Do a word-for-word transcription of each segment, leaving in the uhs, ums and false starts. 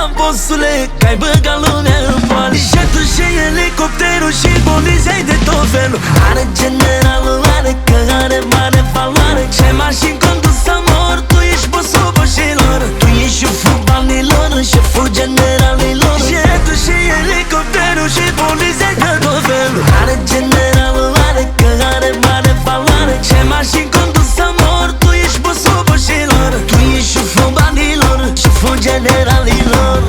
bossule, că ai băgat lumea în poale. Jetul și elicopterul și poliția de tot felul. Are generalul, are că are mare valoare. Ce mașini condus să mor, tu ești bossul boșilor. Tu ești șeful banilor, șeful generalilor. Jetul și elicopterul și poliția de tot felul. Are generalul, are că are mare valoare. Ce mașini condus să mor, tu ești bossul boșilor. Tu ești șeful banilor, șeful generalilor.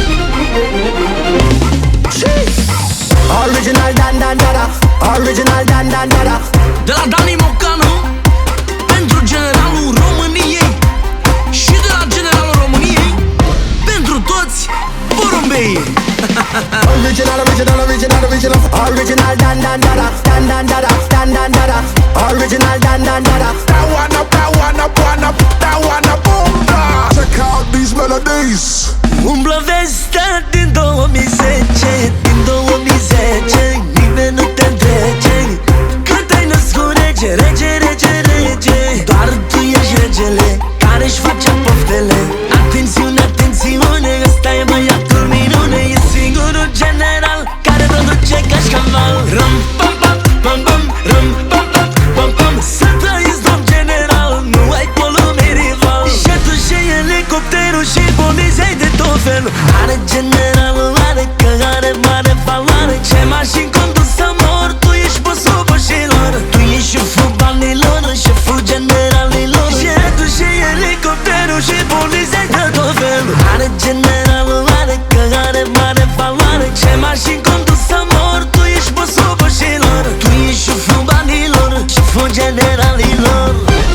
Original Dan Dan Dada, original Dan Dan Dada. De la Dani Mocanu pentru generalul României și de la generalul României pentru toți porumbei. Original, original, original, original, original Dan Dan Dada, Dan Dan Dada, Dan Dan Dada, original Dan Dan Dada. That one up, that one up, one up, that one up, boom, da. Check out these melodies. Umblă vestea din două mii zece, din două mii zece, nimeni nu te întrece. Când te-ai născut rege, rege, rege, rege, doar tu ești regele care-și face poftele. Atențiune, atențiune, ăsta e băiatul minune. E singurul general care produce cașcaval. Ram, pam, pam, pam, pam, ram, pam, pam, pam, pam. Să trăiți, domn general, nu ai polume rival. Jetul și elicopterul și poliția de tot felul. Are generalul, are că are mare valoare. Ce mașini condus să mor, tu ești bossul boșilor. Tu ești șeful banilor, șeful generalilor. Jetul și elicopterul și poliția de tot felul. Are generalul, are că are mare valoare. Ce mașini condus să mor, tu ești bossul boșilor. Tu ești șeful banilor, șeful generalilor.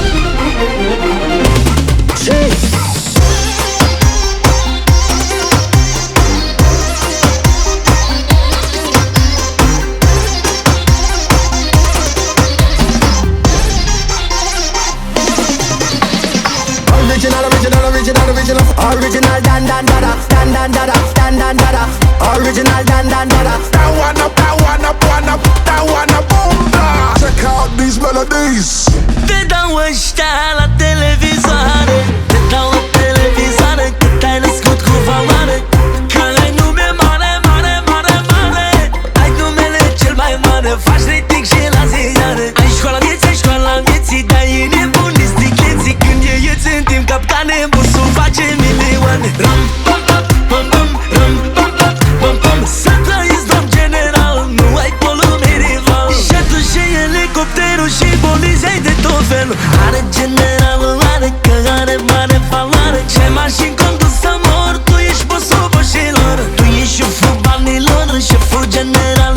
Original, original, original, original, original Dan Dan Dada, Dan Dan Dada, Dan Dan Dada, original Dan Dan Dada. That one up, that one up, one up, that one up, boom, da. Check out these melodies. Te dau ăștia la televizoare, te dau la televizoare, că te-ai născut cu valoare. Că ai nume mare, mare, mare, mare. Ai numele cel mai mare, faci rating și la ziare. Ai școala vieții, ai școala vieții, dar e nebunii sticleții. Când e ieți în timp capcane, busul face milioane. Ram, pam, pam, pam, pam, ram, pam, pam, pam, pam. Să trăiți, domn general, nu ai polume rival. Jetul și elicopterul și poliția de tot felul. Are generalul, are că are mare valoare. Ce mașini condus să mor, tu ești bossul boșilor. Tu ești șeful banilor, șeful general.